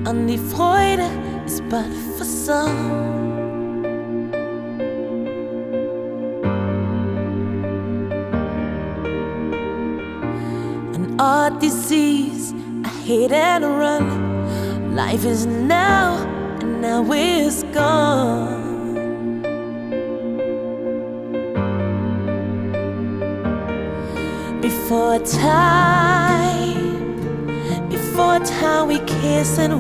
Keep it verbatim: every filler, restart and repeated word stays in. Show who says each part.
Speaker 1: Und die Freude ist bald versandt. An odd disease, I hate and run. Life is now, and now it's gone. Before time, before time we kiss and